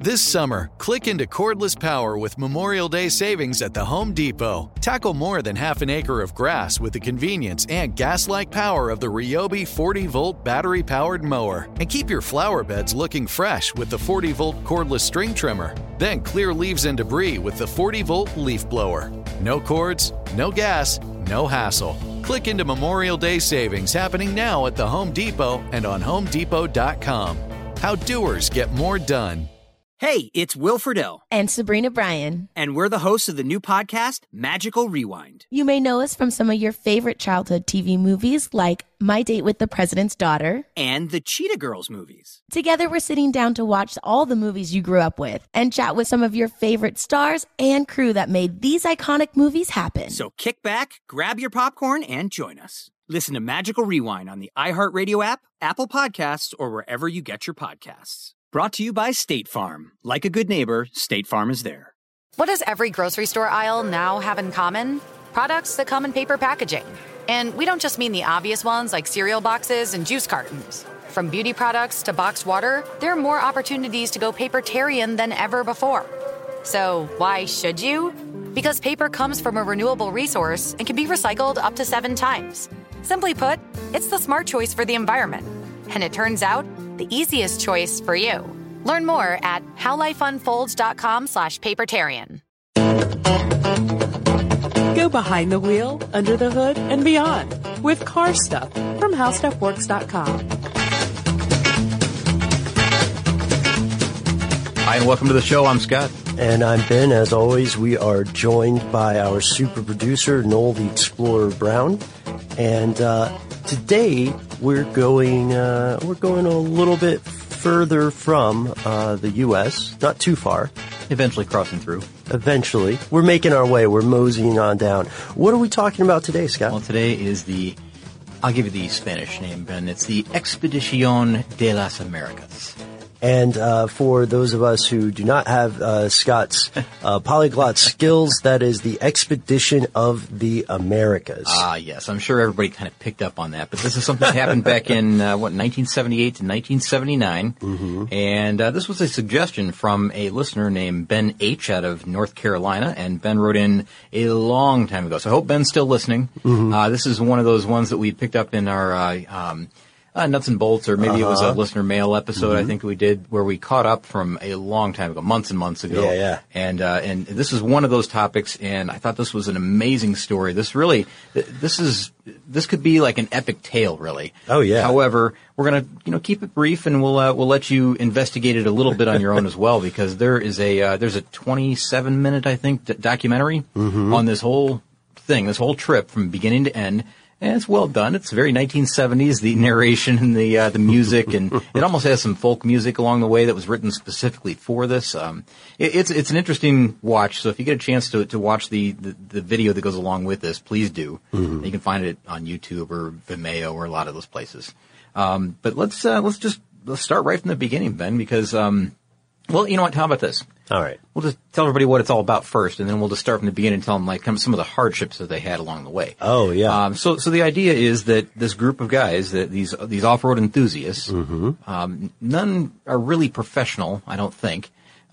This summer, click into cordless power with Memorial Day savings at the Home Depot. Tackle more than half an acre of grass with the convenience and gas-like power of the Ryobi 40-volt battery-powered mower. And keep your flower beds looking fresh with the 40-volt cordless string trimmer. Then clear leaves and debris with the 40-volt leaf blower. No cords, no gas, no hassle. Click into Memorial Day savings happening now at the Home Depot and on HomeDepot.com. How doers get more done. Hey, it's Will Friedle. And Sabrina Bryan. And we're the hosts of the new podcast, Magical Rewind. You may know us from some of your favorite childhood TV movies like My Date with the President's Daughter. And the Cheetah Girls movies. Together, we're sitting down to watch all the movies you grew up with and chat with some of your favorite stars and crew that made these iconic movies happen. So kick back, grab your popcorn, and join us. Listen to Magical Rewind on the iHeartRadio app, Apple Podcasts, or wherever you get your podcasts. Brought to you by State Farm. Like a good neighbor, State Farm is there. What does every grocery store aisle now have in common? Products that come in paper packaging. And we don't just mean the obvious ones like cereal boxes and juice cartons. From beauty products to boxed water, there are more opportunities to go papertarian than ever before. So why should you? Because paper comes from a renewable resource and can be recycled up to 7 times. Simply put, it's the smart choice for the environment. And it turns out, the easiest choice for you. Learn more at howlifeunfolds.com/papertarian. Go behind the wheel, under the hood, and beyond with Car Stuff from HowStuffWorks.com. Hi, and welcome to the show. I'm Scott. And I'm Ben. As always, we are joined by our super producer, Noel the Explorer Brown. And today we're going a little bit further from the U.S., not too far. Eventually crossing through. Eventually. We're making our way. We're moseying on down. What are we talking about today, Scott? Well, today is I'll give you the Spanish name, Ben. It's the Expedición de las Americas. And for those of us who do not have Scott's polyglot skills, that is the Expedition of the Americas. Yes. I'm sure everybody kind of picked up on that. But this is something that happened back in, 1978 to 1979. Mm-hmm. And this was a suggestion from a listener named Ben H. out of North Carolina. And Ben wrote in a long time ago. So I hope Ben's still listening. Mm-hmm. This is one of those ones that we picked up in our Nuts and Bolts, or maybe it was a listener mail episode, mm-hmm. I think we did, where we caught up from a long time ago, months and months ago. Yeah. And this is one of those topics, and I thought this was an amazing story. This could be like an epic tale, really. Oh, yeah. However, we're gonna, keep it brief, and we'll let you investigate it a little bit on your own as well, because there's a 27-minute, I think, documentary mm-hmm. on this whole thing, this whole trip from beginning to end. And it's well done. It's very 1970s, the narration and the music, and it almost has some folk music along the way that was written specifically for this. It's an interesting watch. So if you get a chance to watch the video that goes along with this, please do. Mm-hmm. You can find it on YouTube or Vimeo or a lot of those places. But let's start right from the beginning, Ben, because well, you know what? How about this? All right. We'll just tell everybody what it's all about first, and then we'll just start from the beginning and tell them some of the hardships that they had along the way. Oh, yeah. So the idea is that this group of guys, that these off-road enthusiasts, mm-hmm. None are really professional, I don't think.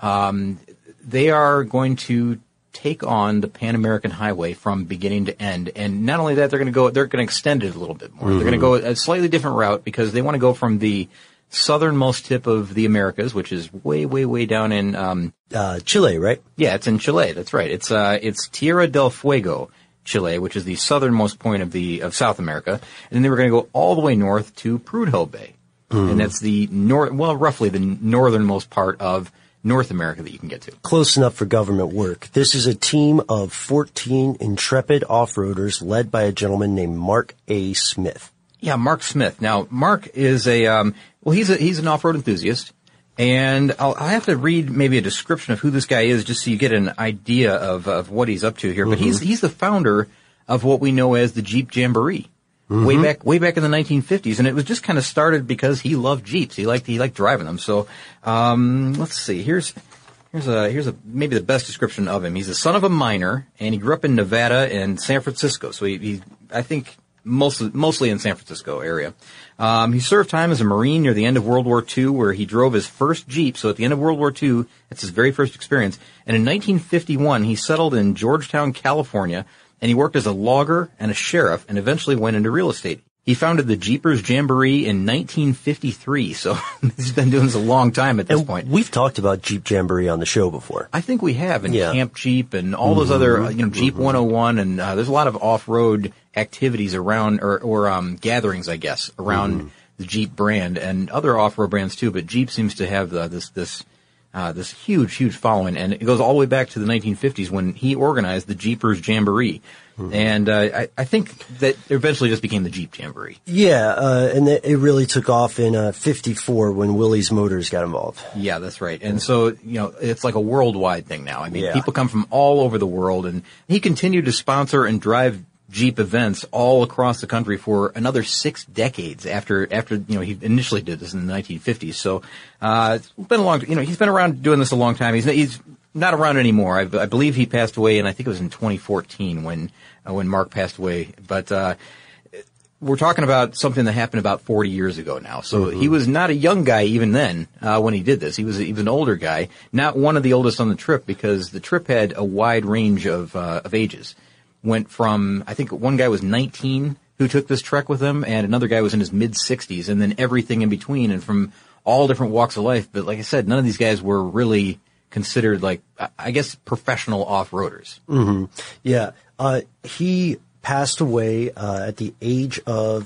They are going to take on the Pan American Highway from beginning to end, and not only that, they're going to extend it a little bit more. Mm-hmm. They're going to go a slightly different route because they want to go from the southernmost tip of the Americas, which is way, way, way down in Chile, right? Yeah, it's in Chile. That's right. It's Tierra del Fuego, Chile, which is the southernmost point of South America, and then they were going to go all the way north to Prudhoe Bay, and that's the roughly the northernmost part of North America that you can get to. Close enough for government work. This is a team of 14 intrepid off-roaders led by a gentleman named Mark A. Smith. Yeah, Mark Smith. Now, Mark is he's an off-road enthusiast, and I'll have to read maybe a description of who this guy is just so you get an idea of what he's up to here. Mm-hmm. But he's the founder of what we know as the Jeep Jamboree. Mm-hmm. Way back in the 1950s, and it was just kind of started because he loved Jeeps. He liked driving them. So, let's see. Here's maybe the best description of him. He's the son of a miner, and he grew up in Nevada and San Francisco. So I think mostly in San Francisco area. He served time as a Marine near the end of World War II, where he drove his first Jeep. So at the end of World War II, that's his very first experience. And in 1951, he settled in Georgetown, California, and he worked as a logger and a sheriff, and eventually went into real estate. He founded the Jeepers Jamboree in 1953, so he's been doing this a long time at this point. We've talked about Jeep Jamboree on the show before. I think we have, and Camp Jeep and all those other, Jeep 101, and there's a lot of off-road activities around, or gatherings, I guess, around the Jeep brand, and other off-road brands too, but Jeep seems to have this huge following, and it goes all the way back to the 1950s when he organized the Jeepers Jamboree. And I think that eventually just became the Jeep Jamboree. Yeah, and it really took off in 54 when Willys Motors got involved. Yeah, that's right. And so, it's like a worldwide thing now. I mean, people come from all over the world, and he continued to sponsor and drive Jeep events all across the country for another 6 decades after he initially did this in the 1950s. So, it's been a long, he's been around doing this a long time. He's not around anymore. I believe he passed away, and I think it was in 2014 when Mark passed away. But we're talking about something that happened about 40 years ago now. So he was not a young guy even then when he did this. He was an older guy, not one of the oldest on the trip, because the trip had a wide range of ages. Went from, I think one guy was 19 who took this trek with him, and another guy was in his mid-60s, and then everything in between, and from all different walks of life. But like I said, none of these guys were really considered, like, I guess, professional off-roaders. Yeah. He passed away at the age of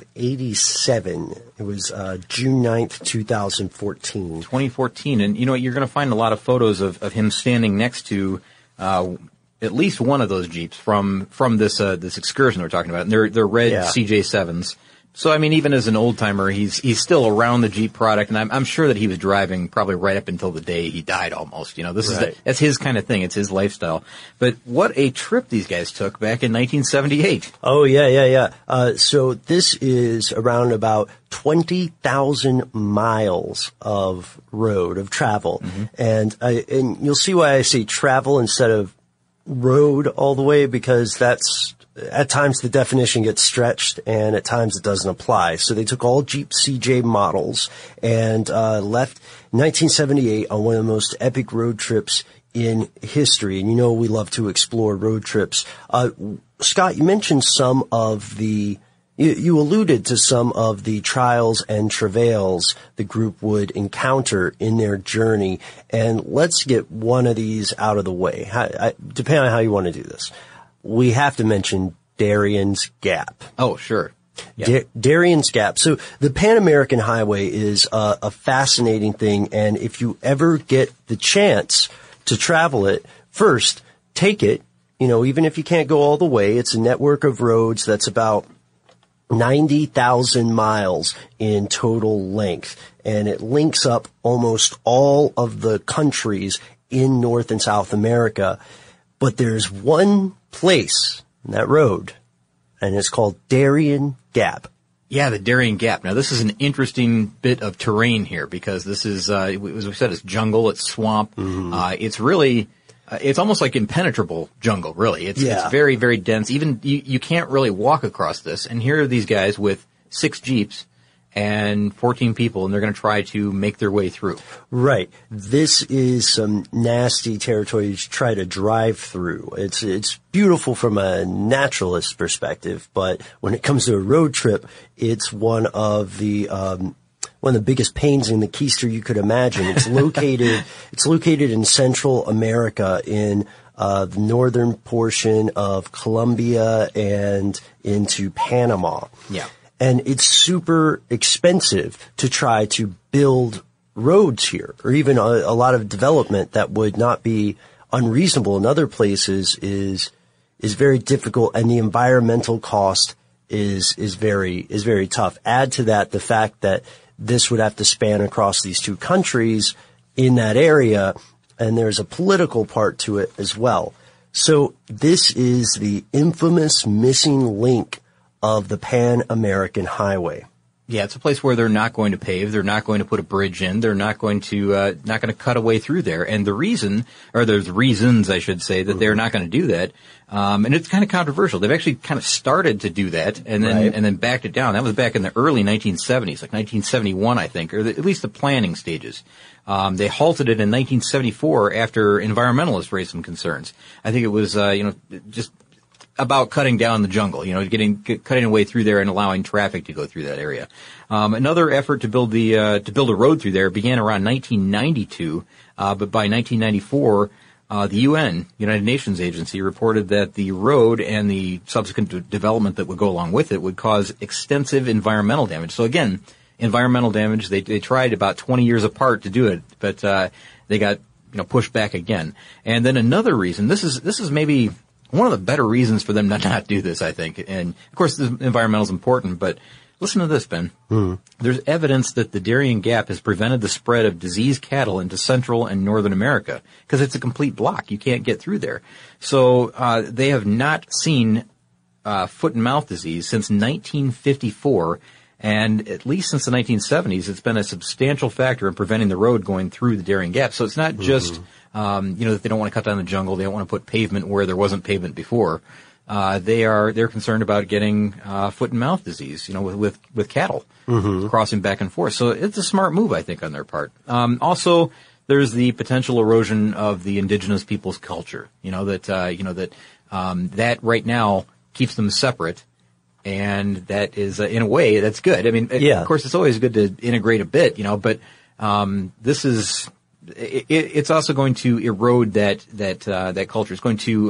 87. It was June 9th, 2014. 2014. And, you're going to find a lot of photos of him standing next to at least one of those Jeeps from this excursion we're talking about. And they're red CJ7s. So, I mean, even as an old-timer, he's still around the Jeep product, and I'm sure that he was driving probably right up until the day he died almost. That's his kind of thing. It's his lifestyle. But what a trip these guys took back in 1978. Oh, yeah. So this is around about 20,000 miles of road, of travel. And you'll see why I say travel instead of road all the way, because that's, at times the definition gets stretched and at times it doesn't apply. So they took all Jeep CJ models and left in 1978 on one of the most epic road trips in history. And we love to explore road trips. Scott, you mentioned some of the you alluded to some of the trials and travails the group would encounter in their journey. And let's get one of these out of the way. Depending on how you want to do this. We have to mention Darion's Gap. Oh, sure. Yeah. Darion's Gap. So the Pan American Highway is a fascinating thing. And if you ever get the chance to travel it, first, take it. Even if you can't go all the way, it's a network of roads that's about 90,000 miles in total length, and it links up almost all of the countries in North and South America. But there's one place in that road, and it's called Darien Gap. Yeah, the Darien Gap. Now, this is an interesting bit of terrain here, because this is, as we said, it's jungle, it's swamp. It's really... it's almost like impenetrable jungle, really. It's very, very dense. Even you can't really walk across this. And here are these guys with 6 Jeeps and 14 people, and they're going to try to make their way through. Right. This is some nasty territory to try to drive through. It's beautiful from a naturalist perspective, but when it comes to a road trip, it's one of the biggest pains in the keister you could imagine. It's located in Central America, in the northern portion of Colombia and into Panama. Yeah. And it's super expensive to try to build roads here, or even a lot of development that would not be unreasonable in other places is very difficult, and the environmental cost is very tough. Add to that the fact that this would have to span across these two countries in that area, and there's a political part to it as well. So this is the infamous missing link of the Pan American Highway. Yeah, it's a place where they're not going to pave, they're not going to put a bridge in, they're not going to cut a way through there. And there's reasons, I should say, that they're not going to do that. And it's kind of controversial. They've actually kind of started to do that and then backed it down. That was back in the early 1970s, like 1971, I think, or at least the planning stages. They halted it in 1974 after environmentalists raised some concerns. I think it was, just about cutting down the jungle, cutting a way through there and allowing traffic to go through that area. Another effort to build a road through there began around 1992, but by 1994, the UN, United Nations Agency, reported that the road and the subsequent development that would go along with it would cause extensive environmental damage. So again, environmental damage, they tried about 20 years apart to do it, but, they got, pushed back again. And then another reason, this is maybe one of the better reasons for them to not do this, I think. And of course, the environmental is important, but listen to this, Ben. There's evidence that the Darien Gap has prevented the spread of diseased cattle into Central and Northern America because it's a complete block. You can't get through there. So, they have not seen, foot and mouth disease since 1954. And at least since the 1970s, it's been a substantial factor in preventing the road going through the Darien Gap. So it's not just, that they don't want to cut down the jungle. They don't want to put pavement where there wasn't pavement before. They're concerned about getting, foot and mouth disease, with cattle crossing back and forth. So it's a smart move, I think, on their part. Also, there's the potential erosion of the indigenous people's culture, that right now keeps them separate. And that is, in a way, that's good. I mean, of course, it's always good to integrate a bit, but, it's also going to erode that culture. It's going to,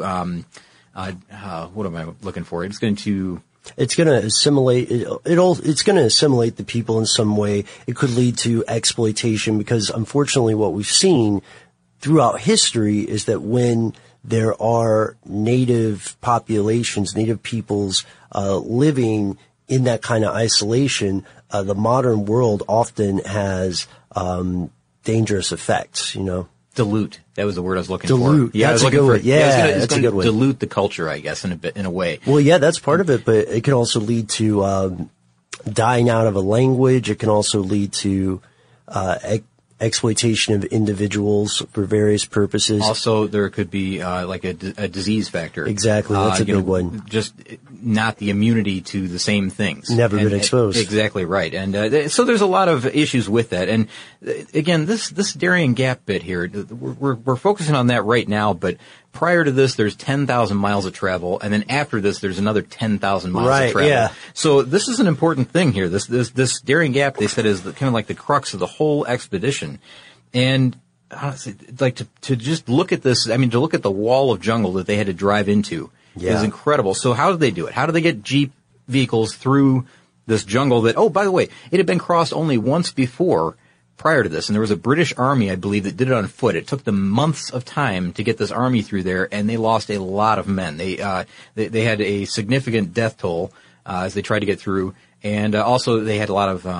what am I looking for? It's going to assimilate, it's going to assimilate the people in some way. It could lead to exploitation because unfortunately what we've seen throughout history is that when there are native populations, native peoples, living in that kind of isolation, the modern world often has, dangerous effects, Dilute. That was the word I was looking for. Dilute. Yeah, that's a good one. Yeah, it's a good one. Dilute the culture, I guess, in a way. Well, yeah, that's part of it, but it can also lead to, dying out of a language. It can also lead to, exploitation of individuals for various purposes. Also, there could be like a disease factor. Exactly, that's a big one. Just not the immunity to the same things. Never been exposed. Exactly right. And so there's a lot of issues with that. And again, this Darien Gap bit here, we're focusing on that right now, but prior to this, there's 10,000 miles of travel, and then after this, there's another 10,000 miles of travel. Yeah. So this is an important thing here. This Darien Gap, they said, is kind of like the crux of the whole expedition. And honestly, like to just look at this, I mean, to look at the wall of jungle that they had to drive into is incredible. So how did they do it? How did they get Jeep vehicles through this jungle that, oh, by the way, it had been crossed only once before prior to this, and there was a British army, I believe, that did it on foot. It took them months of time to get this army through there, and they lost a lot of men. They had a significant death toll as they tried to get through, and also they had a lot of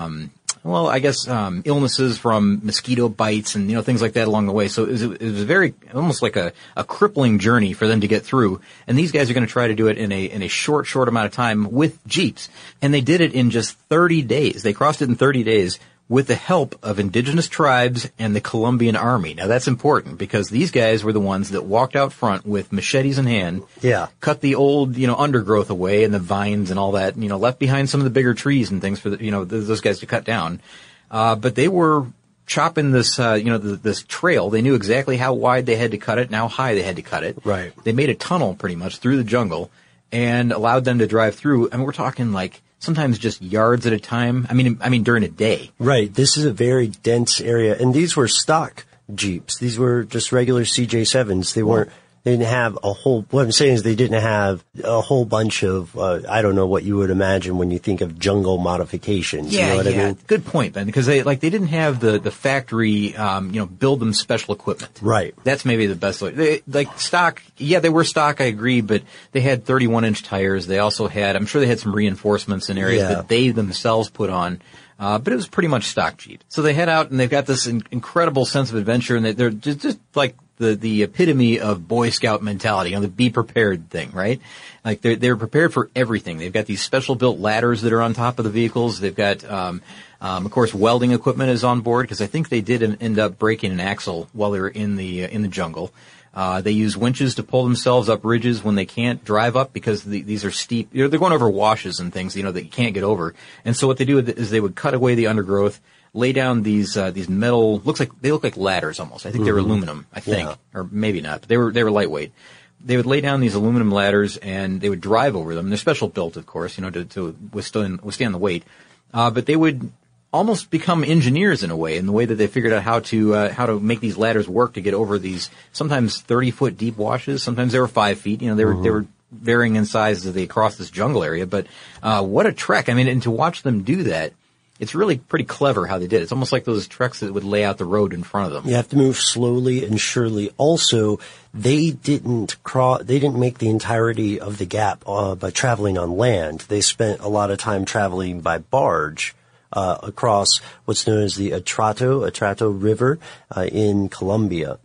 illnesses from mosquito bites and things like that along the way. So it was very almost like a crippling journey for them to get through. And these guys are going to try to do it in a short amount of time with Jeeps, and they did it in just 30 days. They crossed it in 30 days. With the help of indigenous tribes and the Colombian army. Now that's important because these guys were the ones that walked out front with machetes in hand, cut the old, undergrowth away and the vines and all that, left behind some of the bigger trees and things for those guys to cut down. But they were chopping this, this trail. They knew exactly how wide they had to cut it and how high they had to cut it. Right. They made a tunnel pretty much through the jungle and allowed them to drive through. I mean, we're talking like sometimes just yards at a time. I mean, during a day. Right. This is a very dense area. And these were stock Jeeps. These were just regular CJ7s. They didn't have what I'm saying is they didn't have a whole bunch of, I don't know what you would imagine when you think of jungle modifications. Yeah, you know what I mean? Good point, Ben, because they didn't have the factory, build them special equipment. Right. That's maybe the best way. Stock, they were stock, I agree, but they had 31-inch tires. They also I'm sure they had some reinforcements in areas that they themselves put on. But it was pretty much stock Jeep. So they head out and they've got this incredible sense of adventure, and they're just like the epitome of Boy Scout mentality, the be prepared thing, right? Like they're prepared for everything. They've got these special built ladders that are on top of the vehicles. They've got, of course, welding equipment is on board because I think they did end up breaking an axle while they were in the jungle. They use winches to pull themselves up ridges when they can't drive up because these are steep. They're going over washes and things, that you can't get over. And so what they do is they would cut away the undergrowth, lay down these metal, they look like ladders almost. I think they were aluminum, or maybe not, but they were lightweight. They would lay down these aluminum ladders and they would drive over them. They're special built, of course, to withstand the weight. But they would almost become engineers in a way, in the way that they figured out how to make these ladders work to get over these sometimes 30-foot deep washes. Sometimes they were 5 feet. They were varying in size as they crossed this jungle area. But what a trek! I mean, and to watch them do that, it's really pretty clever how they did it. It's almost like those trucks that would lay out the road in front of them. You have to move slowly and surely. Also, they didn't make the entirety of the gap by traveling on land. They spent a lot of time traveling by barge across what's known as the Atrato River in Colombia.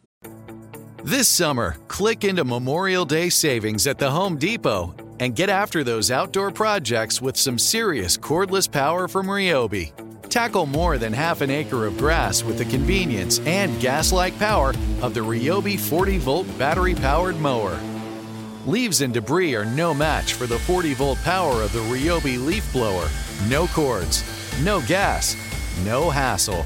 This summer, click into Memorial Day savings at the Home Depot and get after those outdoor projects with some serious cordless power from Ryobi. Tackle more than half an acre of grass with the convenience and gas-like power of the Ryobi 40-volt battery-powered mower. Leaves and debris are no match for the 40-volt power of the Ryobi leaf blower. No cords, no gas, no hassle.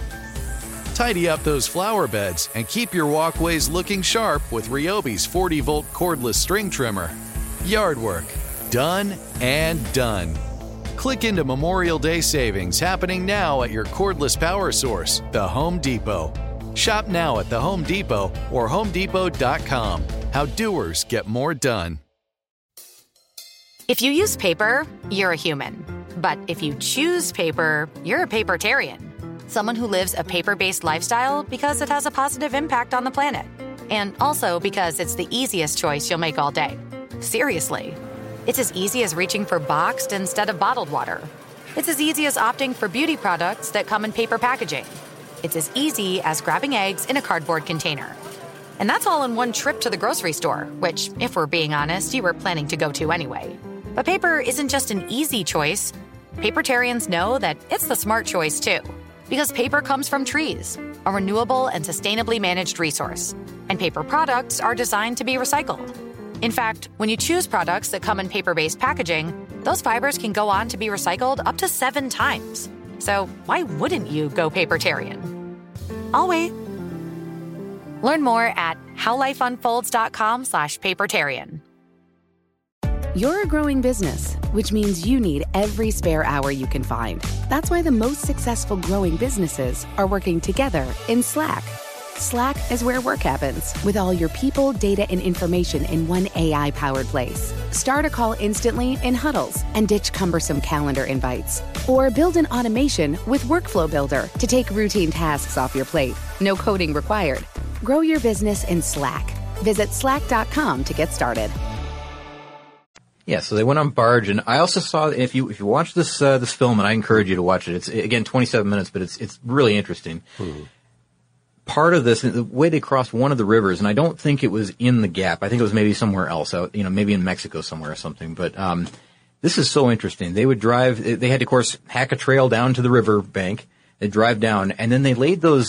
Tidy up those flower beds and keep your walkways looking sharp with Ryobi's 40-volt cordless string trimmer. Yard work, done and done. Click into Memorial Day savings happening now at your cordless power source, the Home Depot. Shop now at the Home Depot or HomeDepot.com. How doers get more done. If you use paper, you're a human. But if you choose paper, you're a papertarian. Someone who lives a paper-based lifestyle because it has a positive impact on the planet. And also because it's the easiest choice you'll make all day. Seriously. It's as easy as reaching for boxed instead of bottled water. It's as easy as opting for beauty products that come in paper packaging. It's as easy as grabbing eggs in a cardboard container. And that's all in one trip to the grocery store, which, if we're being honest, you were planning to go to anyway. But paper isn't just an easy choice. Papertarians know that it's the smart choice, too. Because paper comes from trees, a renewable and sustainably managed resource. And paper products are designed to be recycled. In fact, when you choose products that come in paper-based packaging, those fibers can go on to be recycled up to 7 times. So why wouldn't you go papertarian? I'll wait. Learn more at howlifeunfolds.com/papertarian. You're a growing business, which means you need every spare hour you can find. That's why the most successful growing businesses are working together in Slack. Slack is where work happens, with all your people, data, and information in one AI-powered place. Start a call instantly in huddles and ditch cumbersome calendar invites. Or build an automation with Workflow Builder to take routine tasks off your plate. No coding required. Grow your business in Slack. Visit slack.com to get started. Yeah, so they went on barge, and I also saw, if you watch this film, and I encourage you to watch it. It's again 27 minutes, but it's really interesting. Part of this, the way they crossed one of the rivers, and I don't think it was in the Gap. I think it was maybe somewhere else, out, maybe in Mexico somewhere or something. But this is so interesting. They would drive. They had to, of course, hack a trail down to the river bank. They drive down, and then they laid those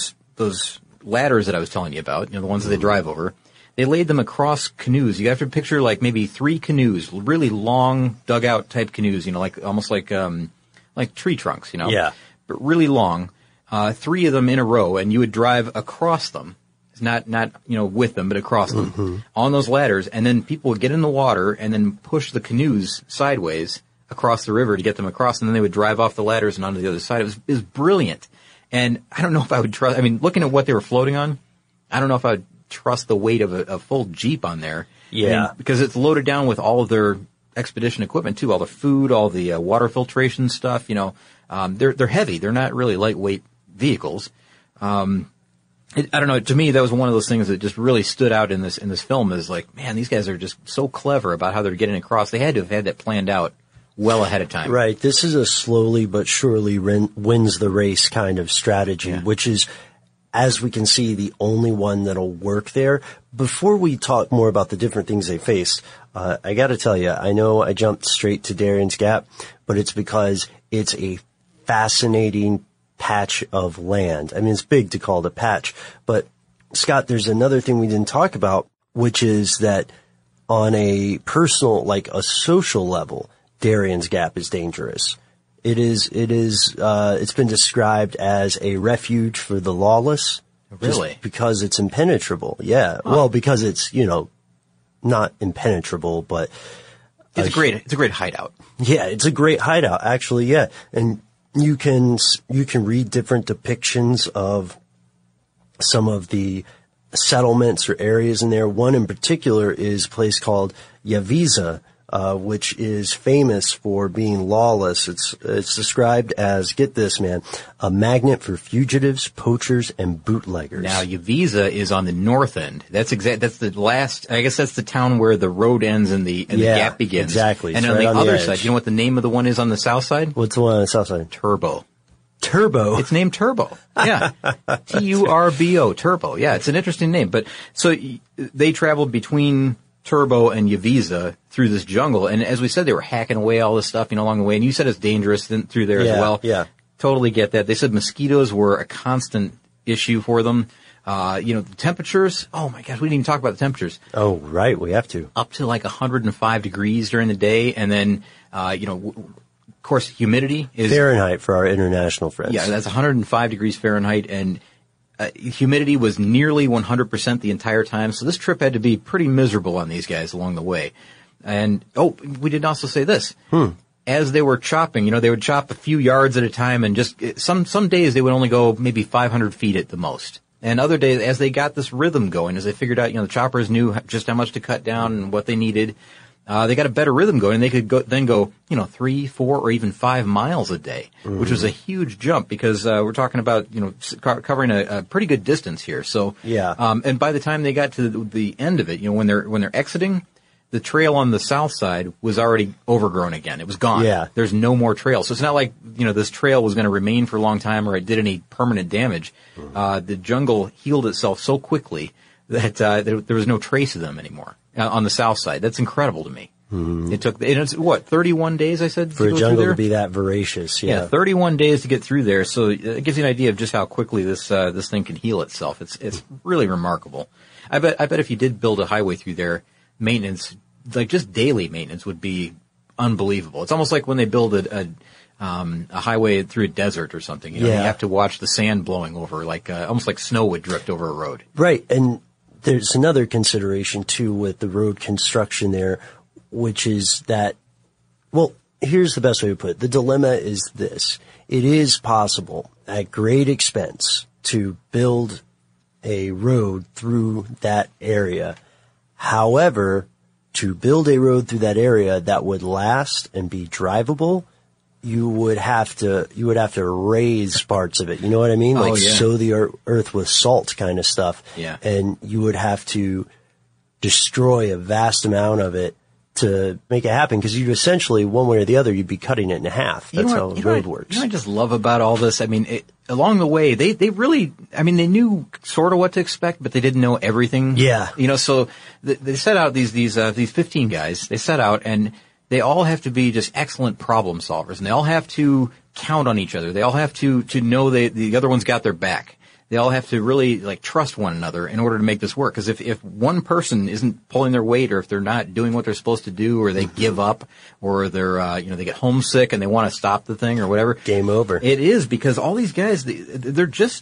ladders that I was telling you about. The ones that they drive over. They laid them across canoes. You have to picture like maybe 3 canoes, really long dugout type canoes. Almost like tree trunks. Yeah. But really long. 3 of them in a row, and you would drive across them. It's not with them, but across them on those ladders. And then people would get in the water and then push the canoes sideways across the river to get them across. And then they would drive off the ladders and onto the other side. It was brilliant. And I don't know if I would trust, looking at what they were floating on, I don't know if I would trust the weight of a full Jeep on there. Yeah. Because it's loaded down with all of their expedition equipment too, all the food, all the water filtration stuff, they're heavy. They're not really lightweight vehicles. I don't know. To me, that was one of those things that just really stood out in this film. Is like, man, these guys are just so clever about how they're getting across. They had to have had that planned out well ahead of time. Right. This is a slowly but surely wins the race kind of strategy, which is as we can see, the only one that'll work there. Before we talk more about the different things they face, I got to tell you, I know I jumped straight to Darion's Gap, but it's because it's a fascinating patch of land. I mean, it's big to call it a patch, but Scott, there's another thing we didn't talk about, which is that on a personal, like a social level, Darion's Gap is dangerous. It's been described as a refuge for the lawless. Really? Just because it's impenetrable. Yeah. Huh. Well, because it's, not impenetrable, but it's a great hideout. Yeah, it's a great hideout, actually. Yeah. And you can read different depictions of some of the settlements or areas in there. One in particular is a place called Yaviza, which is famous for being lawless. It's described as, get this, man, a magnet for fugitives, poachers, and bootleggers. Now, Yaviza is on the north end. That's the last, I guess that's the town where the road ends and the gap begins. Exactly. And it's on right the on other the side, you know what the name of the one is on the south side? What's the one on the south side? Turbo. Turbo. It's named Turbo. Yeah. Turbo. Turbo. Yeah, it's an interesting name. But so they traveled between Turbo and Yaviza through this jungle, and as we said, they were hacking away all this stuff, along the way. And you said it's dangerous through there as well. Yeah, totally get that. They said mosquitoes were a constant issue for them. The temperatures. Oh my gosh, we didn't even talk about the temperatures. Oh, right, we have to. Up to like 105 degrees during the day, and then of course, humidity is Fahrenheit for our international friends. Yeah, that's 105 degrees Fahrenheit, and humidity was nearly 100% the entire time. So this trip had to be pretty miserable on these guys along the way. And we did also say this. As they were chopping, they would chop a few yards at a time, and just some days they would only go maybe 500 feet at the most. And other days, as they got this rhythm going, as they figured out, the choppers knew just how much to cut down and what they needed. They got a better rhythm going, and they could go 3, 4, or even 5 miles a day, which was a huge jump because, we're talking about, covering a pretty good distance here. So, yeah. And by the time they got to the end of it, when they're exiting, the trail on the south side was already overgrown again. It was gone. Yeah. There's no more trail. So it's not like, this trail was going to remain for a long time or it did any permanent damage. The jungle healed itself so quickly that, there was no trace of them anymore. On the south side. That's incredible to me. It's 31 days, I said? For a jungle to be that voracious, yeah. 31 days to get through there. So it gives you an idea of just how quickly this thing can heal itself. It's really remarkable. I bet if you did build a highway through there, maintenance, like just daily maintenance would be unbelievable. It's almost like when they build a highway through a desert or something. You have to watch the sand blowing over, almost like snow would drift over a road. Right. And there's another consideration, too, with the road construction there, which is that, well, here's the best way to put it. The dilemma is this. It is possible, at great expense, to build a road through that area. However, to build a road through that area that would last and be drivable, you would have to raise parts of it. You know what I mean? Sow the earth with salt kind of stuff. Yeah. And you would have to destroy a vast amount of it to make it happen, because you'd essentially, one way or the other, you'd be cutting it in half. That's how a road works. I just love about all this? I mean, along the way, they really, they knew sort of what to expect, but they didn't know everything. Yeah. So they set out these 15 guys, they set out, and they all have to be just excellent problem solvers, and they all have to count on each other. They all have to know the other one's got their back. They all have to really trust one another in order to make this work. Because if one person isn't pulling their weight, or if they're not doing what they're supposed to do, or they give up, or they're they get homesick and they want to stop the thing or whatever, game over. It is, because all these guys, they're just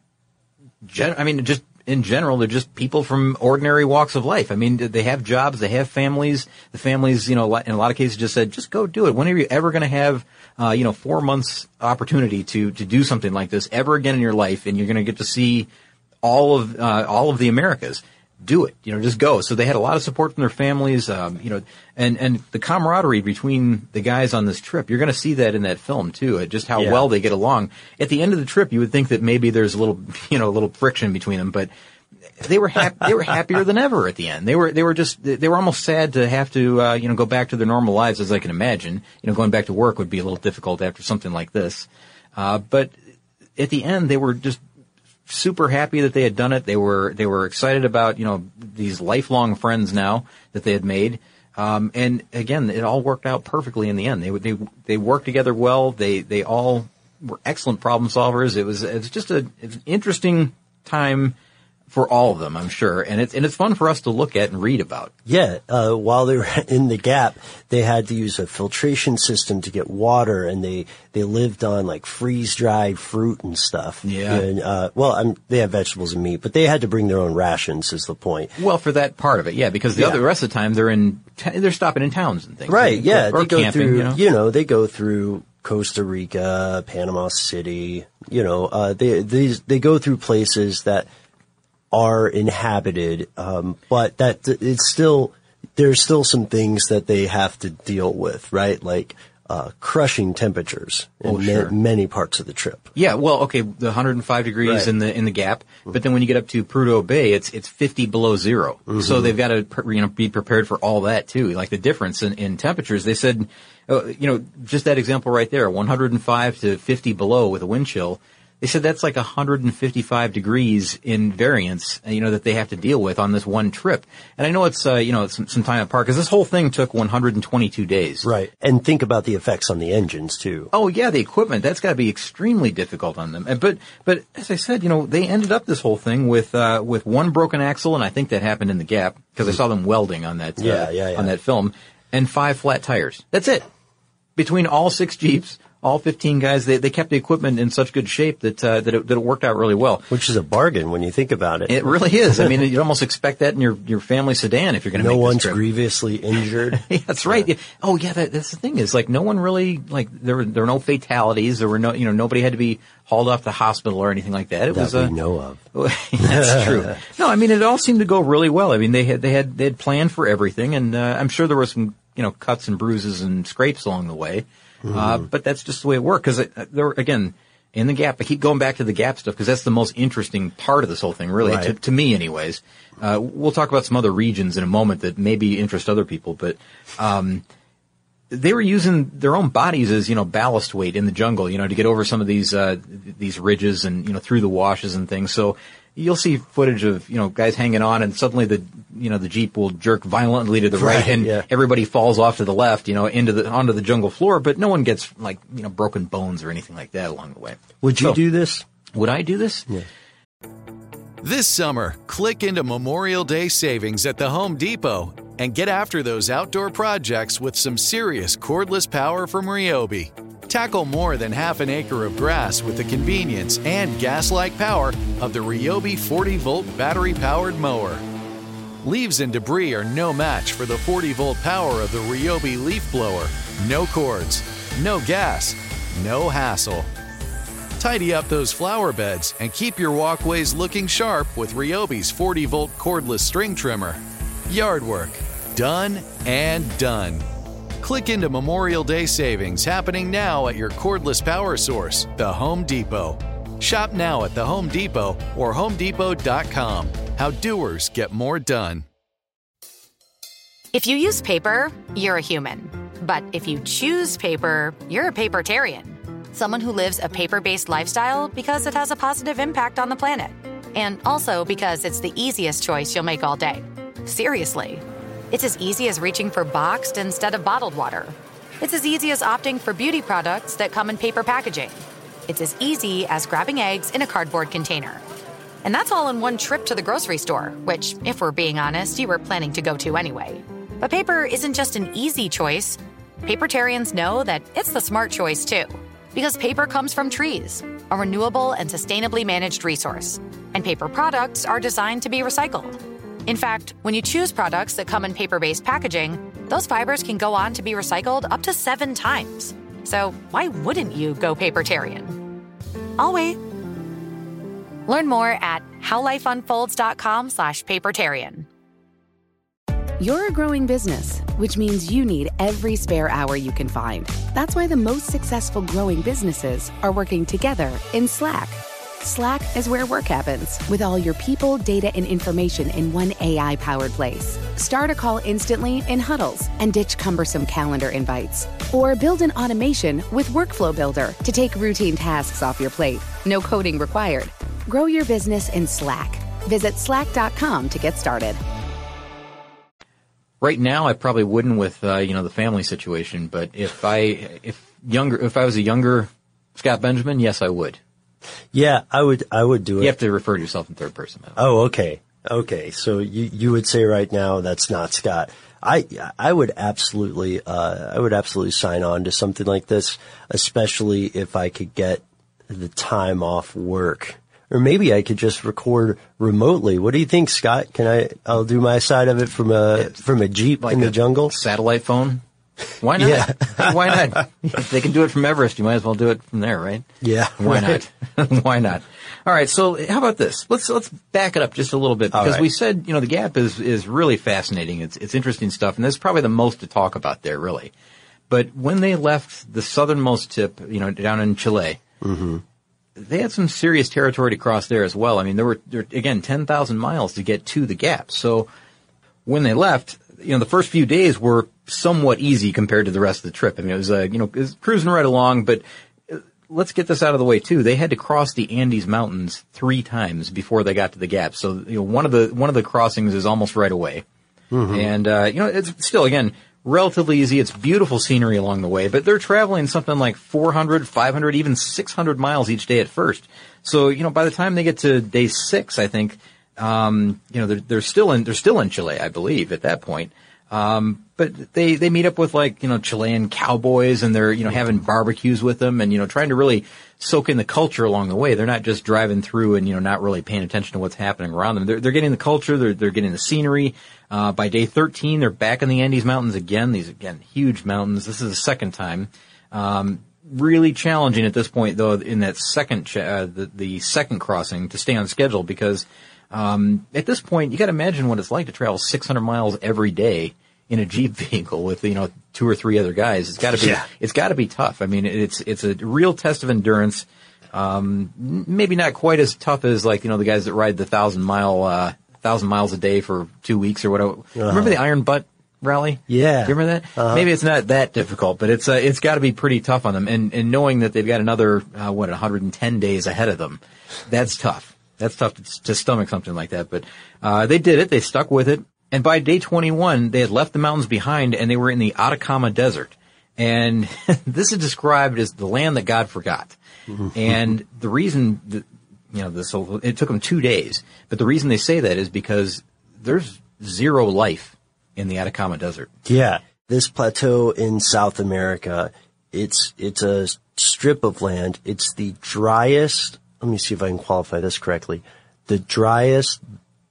just in general, they're just people from ordinary walks of life. They have jobs, they have families. The families, in a lot of cases, just said, just go do it. When are you ever going to have 4 months opportunity to do something like this ever again in your life, and you're going to get to see all of the Americas? Do it. Just go. So they had a lot of support from their families, and the camaraderie between the guys on this trip. You're going to see that in that film too, just how well they get along. At the end of the trip, you would think that maybe there's a little friction between them, but they were happier than ever at the end. They were almost sad to have to, go back to their normal lives, as I can imagine. Going back to work would be a little difficult after something like this. But at the end, they were just super happy that they had done it. They were excited about, these lifelong friends now that they had made. And again, it all worked out perfectly in the end. They worked together well. They all were excellent problem solvers. It was just an interesting time for all of them, I'm sure. And it's fun for us to look at and read about. Yeah. While they were in the Gap, they had to use a filtration system to get water, and they lived on like freeze-dried fruit and stuff. Yeah. And, they have vegetables and meat, but they had to bring their own rations is the point. Well, for that part of it, yeah, because the rest of the time they're stopping in towns and things. Right. Yeah. Or they go camping, through, they go through Costa Rica, Panama City, they go through places that are inhabited, but that there's still some things that they have to deal with, right? Like, crushing temperatures in many parts of the trip. Yeah, well, okay, the 105 degrees in the Gap, but then when you get up to Prudhoe Bay, it's 50 below zero. Mm-hmm. So they've got to, be prepared for all that too. Like the difference in temperatures, they said, just that example right there, 105 to 50 below with a wind chill. They said that's like 155 degrees in variance, that they have to deal with on this one trip. And I know it's, some time apart, because this whole thing took 122 days. Right. And think about the effects on the engines, too. Oh, yeah, the equipment. That's got to be extremely difficult on them. But as I said, they ended up this whole thing with one broken axle, and I think that happened in the Gap, because I saw them welding on that, on that film, and 5 flat tires. That's it. Between all 6 Jeeps, all 15 guys, they kept the equipment in such good shape that it worked out really well. Which is a bargain when you think about it. It really is. I mean, you almost expect that in your family sedan if you're going to make this trip. No one's grievously injured. Yeah, that's right. Yeah. Oh, yeah, that's the thing is, like, no one really, like, there were no fatalities. There were no, nobody had to be hauled off to hospital or anything like that. We know of. That's true. No, I mean, it all seemed to go really well. I mean, they had planned for everything, and I'm sure there were some, cuts and bruises and scrapes along the way. But that's just the way it worked, because there were, again, in the Gap, I keep going back to the Gap stuff because that's the most interesting part of this whole thing, really, right. to me anyways. We'll talk about some other regions in a moment that maybe interest other people, but they were using their own bodies as, ballast weight in the jungle, to get over some of these ridges and, through the washes and things. So you'll see footage of, guys hanging on, and suddenly the Jeep will jerk violently to the right, and everybody falls off to the left, onto the jungle floor, but no one gets broken bones or anything like that along the way. Would you do this? Would I do this? Yeah. This summer, click into Memorial Day savings at the Home Depot and get after those outdoor projects with some serious cordless power from Ryobi. Tackle more than half an acre of grass with the convenience and gas-like power of the Ryobi 40-volt battery-powered mower. Leaves and debris are no match for the 40-volt power of the Ryobi leaf blower. No cords, no gas, no hassle. Tidy up those flower beds and keep your walkways looking sharp with Ryobi's 40-volt cordless string trimmer. Yard work, done and done. Click into Memorial Day savings happening now at your cordless power source, the Home Depot. Shop now at the Home Depot or HomeDepot.com. How doers get more done. If you use paper, you're a human. But if you choose paper, you're a papertarian. Someone who lives a paper-based lifestyle because it has a positive impact on the planet. And also because it's the easiest choice you'll make all day. Seriously. It's as easy as reaching for boxed instead of bottled water. It's as easy as opting for beauty products that come in paper packaging. It's as easy as grabbing eggs in a cardboard container. And that's all in one trip to the grocery store, which, if we're being honest, you were planning to go to anyway. But paper isn't just an easy choice. Papertarians know that it's the smart choice, too. Because paper comes from trees, a renewable and sustainably managed resource. And paper products are designed to be recycled. In fact, when you choose products that come in paper-based packaging, those fibers can go on to be recycled up to 7 times. So why wouldn't you go papertarian? I'll wait. Learn more at howlifeunfolds.com/papertarian. You're a growing business, which means you need every spare hour you can find. That's why the most successful growing businesses are working together in Slack. Slack is where work happens, with all your people, data, and information in one AI-powered place. Start a call instantly in huddles and ditch cumbersome calendar invites. Or build an automation with Workflow Builder to take routine tasks off your plate. No coding required. Grow your business in Slack. Visit slack.com to get started. Right now, I probably wouldn't with, the family situation, but if I was a younger Scott Benjamin, yes, I would. Yeah, I would do it. You have to refer to yourself in third person, though. Oh, okay. Okay. So you would say right now that's not Scott. I would absolutely sign on to something like this, especially if I could get the time off work. Or maybe I could just record remotely. What do you think, Scott? I'll do my side of it from a Jeep like in the jungle? Satellite phone? Why not? Yeah. Why not? If they can do it from Everest, you might as well do it from there, right? Yeah. Why not? Why not? All right. So how about this? Let's back it up just a little bit because we said, the Gap is really fascinating. It's interesting stuff. And there's probably the most to talk about there, really. But when they left the southernmost tip, down in Chile, they had some serious territory to cross there as well. I mean, there were again, 10,000 miles to get to the Gap. So when they left, the first few days were somewhat easy compared to the rest of the trip. I mean, it was cruising right along, but let's get this out of the way too. They had to cross the Andes Mountains 3 times before they got to the Gap. So, one of the crossings is almost right away. And, it's still, again, relatively easy. It's beautiful scenery along the way, but they're traveling something like 400, 500, even 600 miles each day at first. So, by the time they get to day 6, I think, they're still in Chile, I believe, at that point. But they meet up with Chilean cowboys and they're, having barbecues with them and, trying to really soak in the culture along the way. They're not just driving through and, not really paying attention to what's happening around them. They're getting the culture. They're getting the scenery. By day 13, they're back in the Andes Mountains again. These, again, huge mountains. This is the second time. Really challenging at this point, though, in that second, the second crossing to stay on schedule because, at this point, you got to imagine what it's like to travel 600 miles every day in a Jeep vehicle with 2 or 3 other guys. It's got to be tough. I mean, it's a real test of endurance. Maybe not quite as tough as the guys that ride the 1,000 miles a day for 2 weeks or whatever. Remember the Iron Butt rally? Yeah. Do you remember that? Maybe it's not that difficult, but it's got to be pretty tough on them. And knowing that they've got another 110 days ahead of them, that's tough. That's tough to stomach something like that, but they did it. They stuck with it. And by day 21, they had left the mountains behind and they were in the Atacama Desert. And this is described as the land that God forgot. And the reason that, it took them 2 days, but the reason they say that is because there's zero life in the Atacama Desert. Yeah. This plateau in South America, it's a strip of land. It's the driest, let me see if I can qualify this correctly, the driest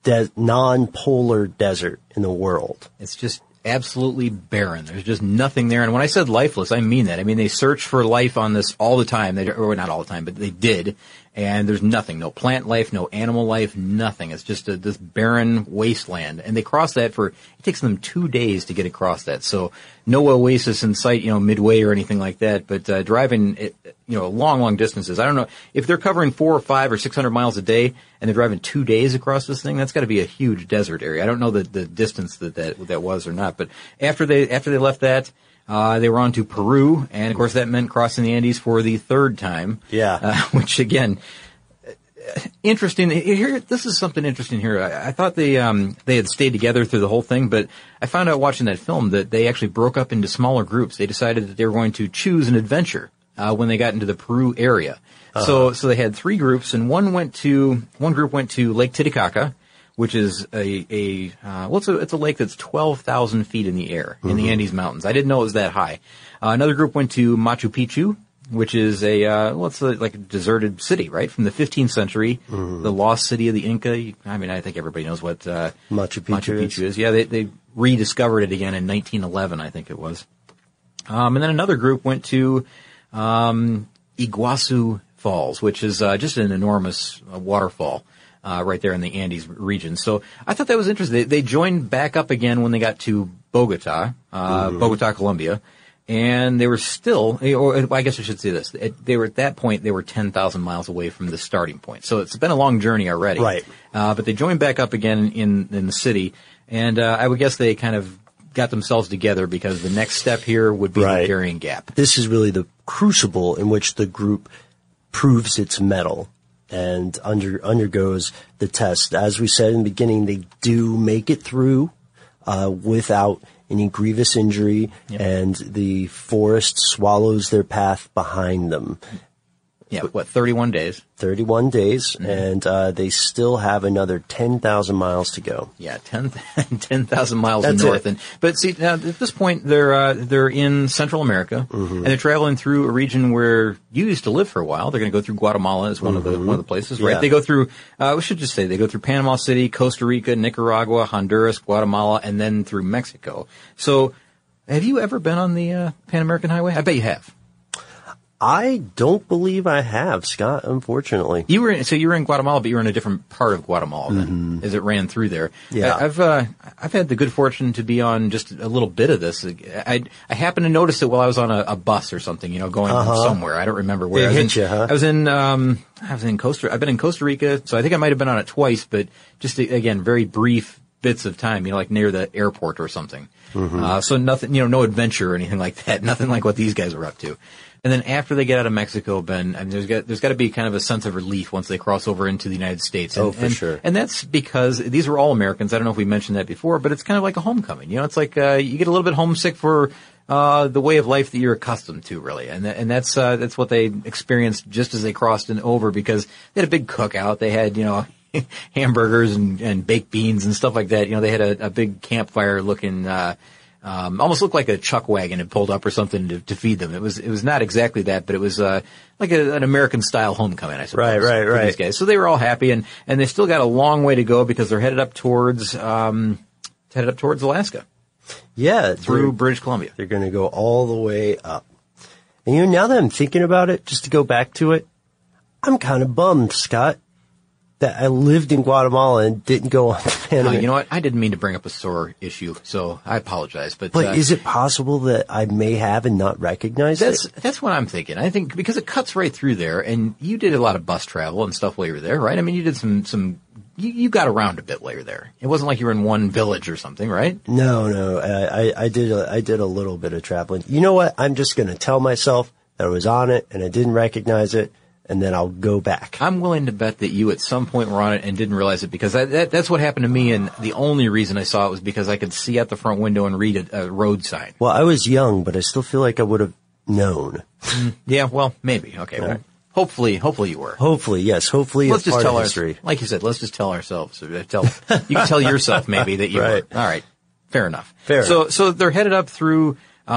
non-polar desert in the world. It's just absolutely barren. There's just nothing there. And when I said lifeless, I mean that. I mean, they search for life on this all the time. Or not all the time, but they did. And there's nothing. No plant life, no animal life, nothing. It's just this barren wasteland. And they cross that it takes them 2 days to get across that. So no oasis in sight, midway or anything like that. But driving, long, long distances. I don't know if they're covering 400 or 500 or 600 miles a day and they're driving 2 days across this thing. That's got to be a huge desert area. I don't know the distance that was or not. But after they left that, they were on to Peru, and of course that meant crossing the Andes for the 3rd time. Yeah. Which again, interesting. Here, this is something interesting here. I thought they had stayed together through the whole thing, but I found out watching that film that they actually broke up into smaller groups. They decided that they were going to choose an adventure when they got into the Peru area. So they had 3 groups, and one group went to Lake Titicaca, which is it's a lake that's 12,000 feet in the air in the Andes Mountains. I didn't know it was that high. Another group went to Machu Picchu, which is like a deserted city, right? From the 15th century, the lost city of the Inca. I think everybody knows what Machu Picchu is. Yeah, they rediscovered it again in 1911, I think it was. And then another group went to Iguazu Falls, which is just an enormous waterfall. Right there in the Andes region. So I thought that was interesting. They joined back up again when they got to Bogota, Colombia, and they were still, or I guess I should say this, they were at that point, they were 10,000 miles away from the starting point. So it's been a long journey already. Right. But they joined back up again in the city, and I would guess they kind of got themselves together because the next step here would be the Darien Gap. This is really the crucible in which the group proves its mettle. and undergoes the test. As we said in the beginning, they do make it through without any grievous injury, and the forest swallows their path behind them. Yeah, 31 days? 31 days, and they still have another 10,000 miles to go. Yeah, 10,000 miles north. But see, now at this point, they're in Central America, and they're traveling through a region where you used to live for a while. They're going to go through Guatemala as one of the places, right? Yeah. They go through, we should just say, they go through Panama City, Costa Rica, Nicaragua, Honduras, Guatemala, and then through Mexico. So, have you ever been on the Pan American Highway? I bet you have. I don't believe I have, Scott, unfortunately. You were in Guatemala, but you were in a different part of Guatemala then, as it ran through there. Yeah. I've had the good fortune to be on just a little bit of this. I happened to notice it while I was on a bus or something, going somewhere. I don't remember where. It hit you, huh? I was in Costa. I've been in Costa Rica, so I think I might have been on it twice, but just again, very brief bits of time, like near the airport or something. So nothing, no adventure or anything like that. Nothing like what these guys were up to. And then after they get out of Mexico, Ben, I mean, there's got to be kind of a sense of relief once they cross over into the United States. For sure. And that's because these were all Americans. I don't know if we mentioned that before, but it's kind of like a homecoming. It's like you get a little bit homesick for the way of life that you're accustomed to, really. And that's what they experienced just as they crossed over, because they had a big cookout. They had hamburgers and baked beans and stuff like that. They had a big campfire looking. Almost looked like a chuck wagon had pulled up or something to feed them. It was not exactly that, but it was like an American style homecoming, I suppose. Right. For these guys. So they were all happy, and they still got a long way to go because they're headed up towards Alaska. Yeah, through British Columbia. They're going to go all the way up. And now that I'm thinking about it, just to go back to it, I'm kind of bummed, Scott, that I lived in Guatemala and didn't go on the Panama. You know what? I didn't mean to bring up a sore issue, so I apologize. But is it possible that I may have and not recognize it? That's what I'm thinking. I think because it cuts right through there, and you did a lot of bus travel and stuff while you were there, right? I mean, you did some you got around a bit while you were there. It wasn't like you were in one village or something, right? No. I did a little bit of traveling. You know what? I'm just going to tell myself that I was on it and I didn't recognize it, and then I'll go back. I'm willing to bet that you at some point were on it and didn't realize it, because that's what happened to me, and the only reason I saw it was because I could see out the front window and read a road sign. Well, I was young, but I still feel like I would have known. Yeah, well, maybe. Okay, well, hopefully you were. Hopefully, yes. Hopefully let's it's just part of history. Like you said, let's just tell ourselves. You can tell yourself maybe that you right. were. All right, fair enough. Fair enough. So they're headed up through,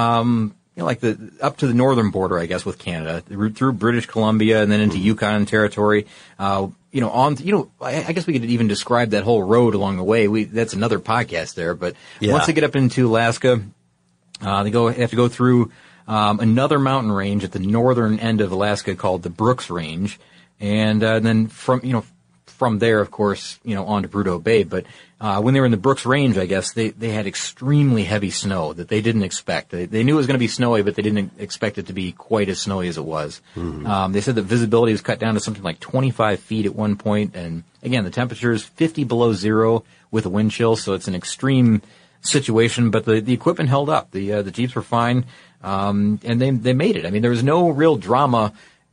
like up to the northern border, I guess, with Canada, through British Columbia and then into Yukon territory. I guess we could even describe that whole road along the way. That's another podcast there, but once they get up into Alaska, they have to go through, another mountain range at the northern end of Alaska called the Brooks Range. And, then from there, of course, on to Prudhoe Bay. But when they were in the Brooks Range, I guess, they had extremely heavy snow that they didn't expect. They knew it was going to be snowy, but they didn't expect it to be quite as snowy as it was. Mm-hmm. They said that visibility was cut down to something like 25 feet at one point. And again, the temperature is 50 below zero with a wind chill, so it's an extreme situation. But the equipment held up. The Jeeps were fine, and they made it. I mean, there was no real drama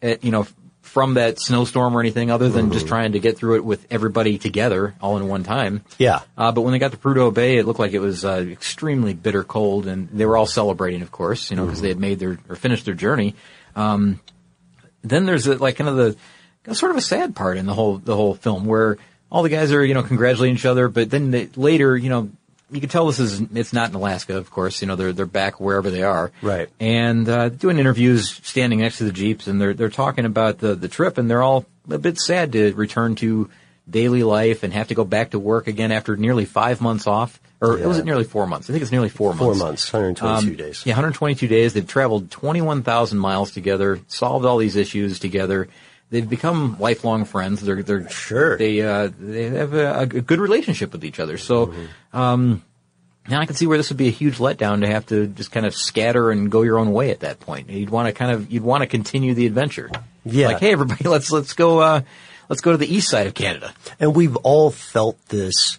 from that snowstorm or anything other than just trying to get through it with everybody together all in one time. Yeah. But when they got to Prudhoe Bay, it looked like it was extremely bitter cold, and they were all celebrating, of course, because they had finished their journey. Then there's kind of the sort of a sad part in the whole film where all the guys are, congratulating each other, but then later, you can tell it's not in Alaska, of course. They're back wherever they are. Right. And, doing interviews standing next to the Jeeps, and they're talking about the trip, and they're all a bit sad to return to daily life and have to go back to work again after nearly 5 months off. Or was it nearly 4 months? I think it's nearly 4 months. 4 months, 122 days. Yeah, 122 days. They've traveled 21,000 miles together, solved all these issues together. They've become lifelong friends. They're sure. They have a good relationship with each other. So, now I can see where this would be a huge letdown to have to just kind of scatter and go your own way at that point. You'd want to continue the adventure. Yeah. Like, hey, everybody, let's go to the east side of Canada. And we've all felt this,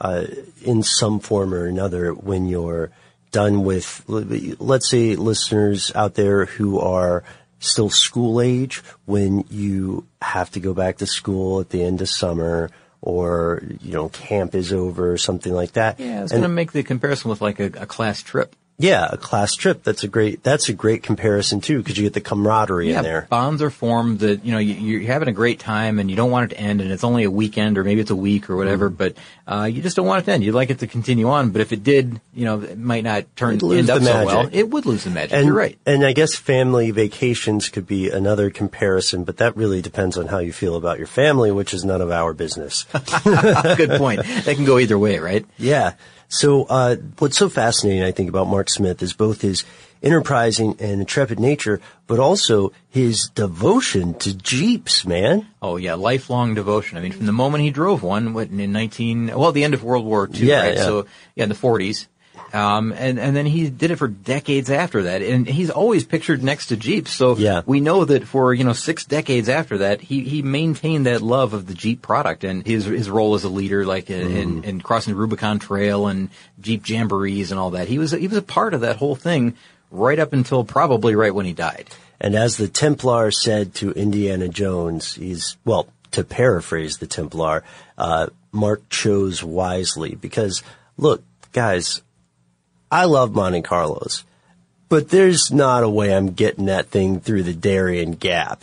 in some form or another when you're done with, let's say, listeners out there who are still school age, when you have to go back to school at the end of summer, or, camp is over or something like that. Yeah, I was going to make the comparison with like a class trip. Yeah, a class trip. That's a great comparison too, because you get the camaraderie in there. Bonds are formed that, you're having a great time and you don't want it to end, and it's only a weekend or maybe it's a week or whatever, but you just don't want it to end. You'd like it to continue on, but if it did, it might not end up so well. It would lose the magic. You're right. And I guess family vacations could be another comparison, but that really depends on how you feel about your family, which is none of our business. Good point. That can go either way, right? Yeah. So, what's so fascinating, I think, about Mark Smith is both his enterprising and intrepid nature, but also his devotion to Jeeps, man. Oh, yeah, lifelong devotion. I mean, from the moment he drove one the end of World War II, right? Yeah. So, in the 40s. And then he did it for decades after that. And he's always pictured next to Jeeps. So we know that for, 6 decades after that, he maintained that love of the Jeep product and his role as a leader, like in crossing the Rubicon Trail and Jeep jamborees and all that. He was a part of that whole thing right up until probably right when he died. And as the Templar said to Indiana Jones, to paraphrase the Templar, Mark chose wisely because, look, guys, I love Monte Carlos, but there's not a way I'm getting that thing through the Darien Gap,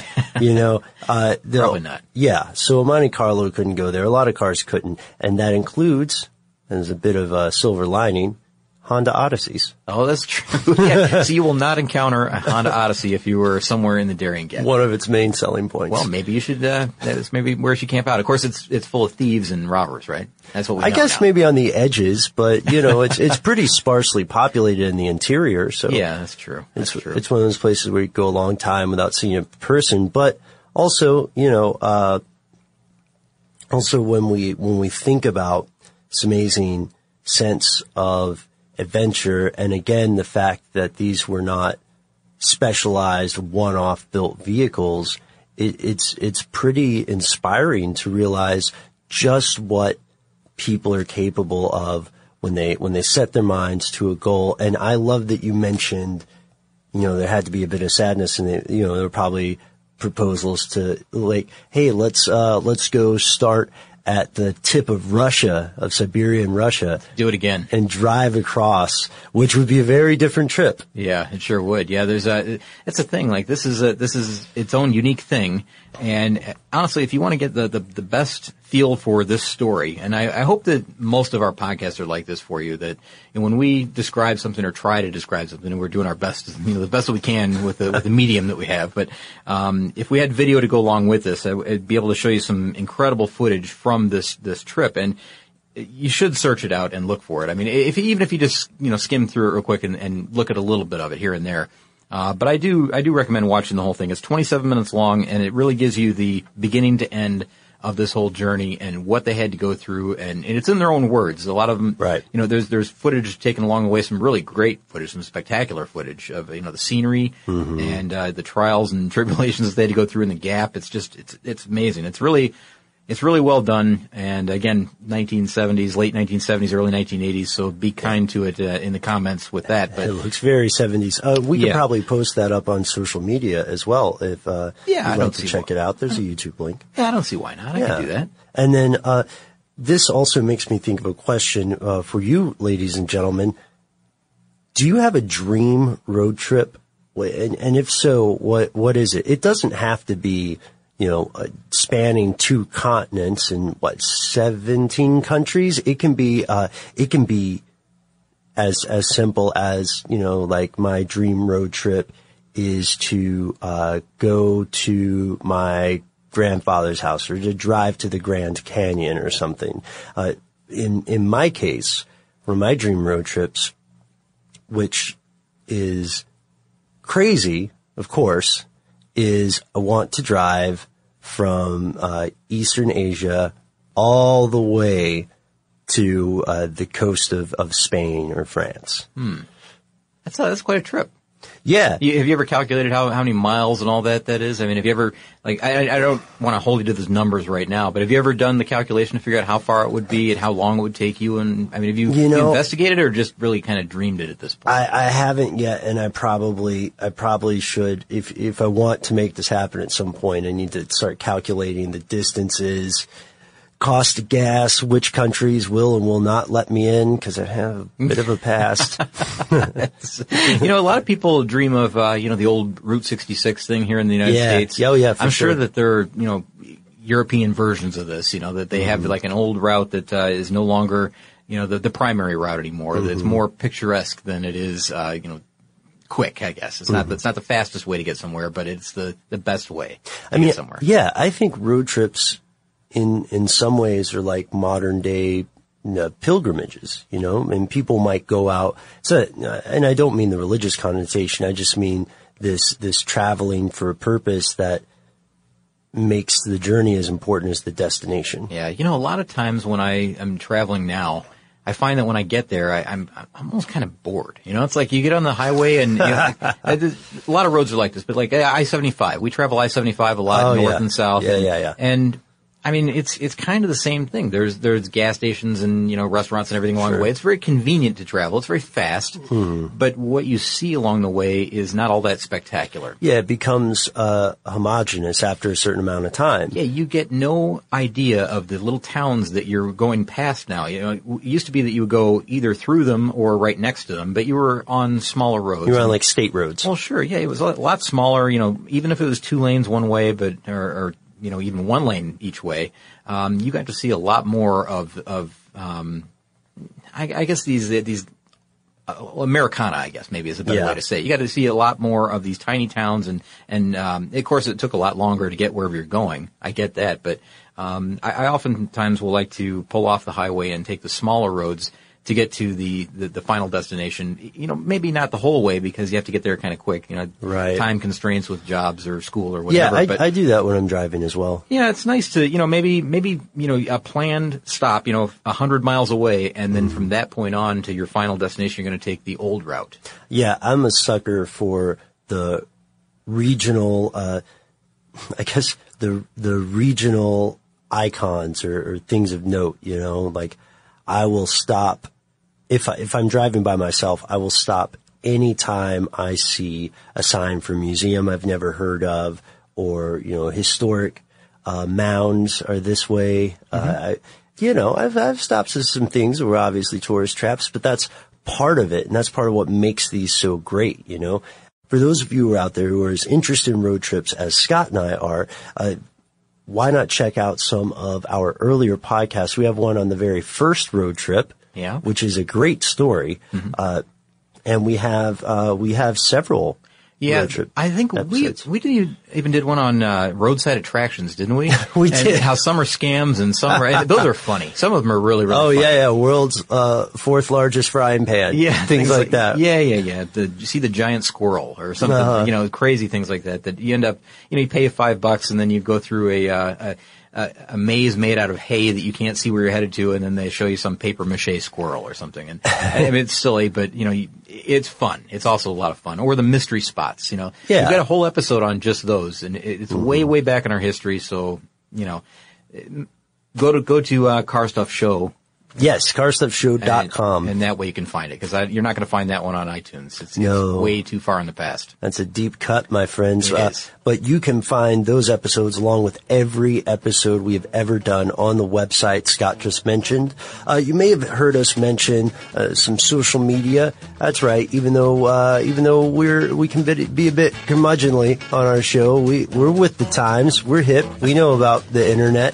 Probably not. Yeah, so a Monte Carlo couldn't go there. A lot of cars couldn't, and that includes, and there's a bit of a silver lining, Honda Odysseys. Oh, that's true. Yeah. So you will not encounter a Honda Odyssey if you were somewhere in the Darien Gap. One of its main selling points. Well, maybe you should, that's maybe where you should camp out. Of course, it's full of thieves and robbers, right? That's what we know. I guess now. Maybe on the edges, but, it's pretty sparsely populated in the interior, so. Yeah, that's true. That's true. It's one of those places where you go a long time without seeing a person, but also, also when we think about this amazing sense of adventure, and again, the fact that these were not specialized one-off built vehicles, it's pretty inspiring to realize just what people are capable of when they set their minds to a goal. And I love that you mentioned, there had to be a bit of sadness, and there were probably proposals to like, hey, let's go start at the tip of Russia, of Siberian Russia. Do it again. And drive across, which would be a very different trip. Yeah, it sure would. Yeah, it's a thing. Like, this is its own unique thing. And honestly, if you want to get the best feel for this story, and I hope that most of our podcasts are like this for you, that when we describe something or try to describe something, and we're doing our best, the best that we can with the medium that we have. But, if we had video to go along with this, I'd be able to show you some incredible footage from this trip. And you should search it out and look for it. I mean, even if you just, skim through it real quick and look at a little bit of it here and there. But I do recommend watching the whole thing. It's 27 minutes long, and it really gives you the beginning to end of this whole journey and what they had to go through, and it's in their own words. A lot of them, right. There's footage taken along the way, some really great footage, some spectacular footage of, the scenery and, the trials and tribulations that they had to go through in the Gap. It's amazing. It's really well done, and again, 1970s, late 1970s, early 1980s, so be kind to it in the comments with that. But it looks very 70s. We could probably post that up on social media as well if you'd like to check it out. There's a YouTube link. Yeah, I don't see why not. I can do that. And then this also makes me think of a question for you, ladies and gentlemen. Do you have a dream road trip? And if so, what is it? It doesn't have to be spanning 2 continents and 17 countries. It can be as simple as, like my dream road trip is to, go to my grandfather's house or to drive to the Grand Canyon or something. In my case, for my dream road trips, which is crazy, of course, is I want to drive from Eastern Asia all the way to the coast of Spain or France. That's quite a trip. Yeah. Have you ever calculated how many miles and all that is? I mean, have you ever, like, I don't want to hold you to those numbers right now, but have you ever done the calculation to figure out how far it would be and how long it would take you? And, I mean, have you investigated or just really kind of dreamed it at this point? I haven't yet, and I probably should. If I want to make this happen at some point, I need to start calculating the distances, cost of gas, which countries will and will not let me in, because I have a bit of a past. A lot of people dream of, the old Route 66 thing here in the United States. Oh, yeah, I'm sure that there are, European versions of this, that they have like an old route that is no longer, the primary route anymore. That's more picturesque than it is, quick, I guess. It's not the fastest way to get somewhere, but it's the best way to get somewhere. Yeah, I think road trips in some ways are like modern day pilgrimages, and people might go out. So, and I don't mean the religious connotation. I just mean this traveling for a purpose that makes the journey as important as the destination. Yeah. A lot of times when I am traveling now, I find that when I get there, I'm almost kind of bored. It's like you get on the highway and a lot of roads are like this, but like I-75, we travel I-75 a lot north and south. Yeah. And I mean, it's kind of the same thing. There's gas stations and, restaurants and everything along the way. It's very convenient to travel. It's very fast. But what you see along the way is not all that spectacular. Yeah, it becomes homogenous after a certain amount of time. Yeah, you get no idea of the little towns that you're going past now. It used to be that you would go either through them or right next to them, but you were on smaller roads. You were on like state roads. Well, sure. Yeah, it was a lot smaller, even if it was 2 lanes one way, or even 1 lane each way, you got to see a lot more of I guess these Americana, I guess maybe is a better way to say it. You got to see a lot more of these tiny towns and of course it took a lot longer to get wherever you're going. I get that, but, I oftentimes will like to pull off the highway and take the smaller roads to get to the final destination, maybe not the whole way because you have to get there kind of quick, right. Time constraints with jobs or school or whatever. Yeah, I do that when I'm driving as well. Yeah, it's nice to, maybe, a planned stop, 100 miles away, and then from that point on to your final destination, you're going to take the old route. Yeah, I'm a sucker for the regional, I guess the regional icons or things of note, like I will stop. If I'm driving by myself, I will stop anytime I see a sign for a museum I've never heard of or, historic, mounds are this way. I've stopped at some things that were obviously tourist traps, but that's part of it. And that's part of what makes these so great, For those of you who are out there who are as interested in road trips as Scott and I are, why not check out some of our earlier podcasts? We have one on the very first road trip. Yeah. Which is a great story. And we have several road trip I think episodes. we even did one on roadside attractions, didn't we? We and did. How some are scams and some are, those are funny. Some of them are really, really funny. Yeah. World's fourth largest frying pan. Yeah. Things like that. Yeah. You see the giant squirrel or something, crazy things like that you end up, you pay $5 and then you go through a maze made out of hay that you can't see where you're headed to, and then they show you some paper mache squirrel or something. And I mean, it's silly, but it's fun. It's also a lot of fun. Or the mystery spots. You've got a whole episode on just those, and it's way back in our history. So go to Car Stuff Show. Yes, carstuffshow.com. And that way you can find it, because you're not going to find that one on iTunes. It's way too far in the past. That's a deep cut, my friends. It is. But you can find those episodes along with every episode we have ever done on the website Scott just mentioned. You may have heard us mention some social media. That's right. Even though we can be a bit curmudgeonly on our show, we're with the times. We're hip. We know about the internet.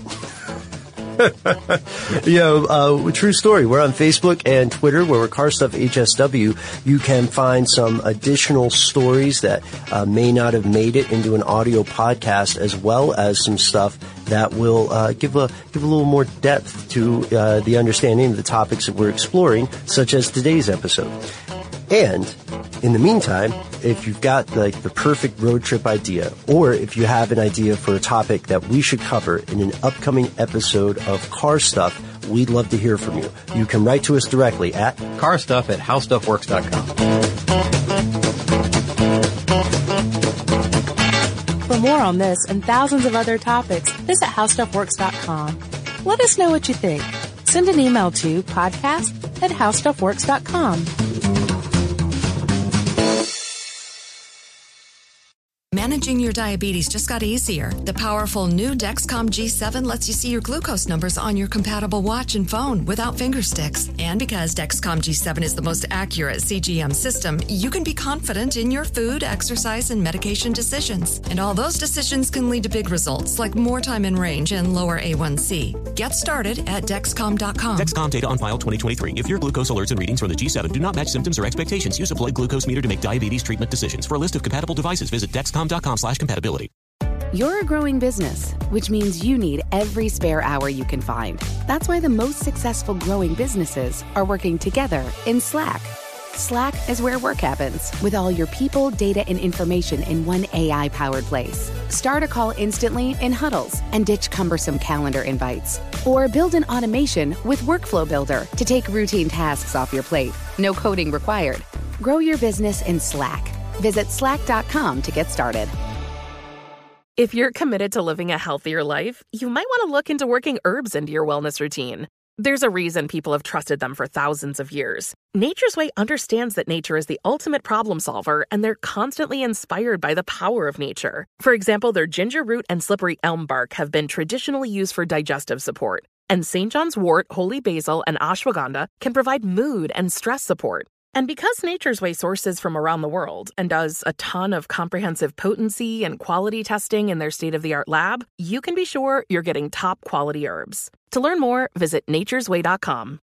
True story. We're on Facebook and Twitter, where we're Car Stuff HSW. You can find some additional stories that may not have made it into an audio podcast, as well as some stuff that will give a little more depth to the understanding of the topics that we're exploring, such as today's episode. And in the meantime, if you've got the perfect road trip idea, or if you have an idea for a topic that we should cover in an upcoming episode of Car Stuff, we'd love to hear from you. You can write to us directly at carstuff@howstuffworks.com. more on this and thousands of other topics, visit howstuffworks.com. Let us know what you think. Send an email to podcast@howstuffworks.com. Managing your diabetes just got easier. The powerful new Dexcom G7 lets you see your glucose numbers on your compatible watch and phone without finger sticks. And because Dexcom G7 is the most accurate CGM system, you can be confident in your food, exercise, and medication decisions. And all those decisions can lead to big results like more time in range and lower A1C. Get started at Dexcom.com. Dexcom data on file 2023. If your glucose alerts and readings from the G7 do not match symptoms or expectations, use a blood glucose meter to make diabetes treatment decisions. For a list of compatible devices, visit Dexcom.com/compatibility. You're a growing business, which means you need every spare hour you can find. That's why the most successful growing businesses are working together in Slack. Slack is where work happens, with all your people, data, and information in one AI-powered place. Start a call instantly in huddles and ditch cumbersome calendar invites. Or build an automation with Workflow Builder to take routine tasks off your plate. No coding required. Grow your business in Slack. Visit slack.com to get started. If you're committed to living a healthier life, you might want to look into working herbs into your wellness routine. There's a reason people have trusted them for thousands of years. Nature's Way understands that nature is the ultimate problem solver, and they're constantly inspired by the power of nature. For example, their ginger root and slippery elm bark have been traditionally used for digestive support. And St. John's wort, holy basil, and ashwagandha can provide mood and stress support. And because Nature's Way sources from around the world and does a ton of comprehensive potency and quality testing in their state-of-the-art lab, you can be sure you're getting top quality herbs. To learn more, visit naturesway.com.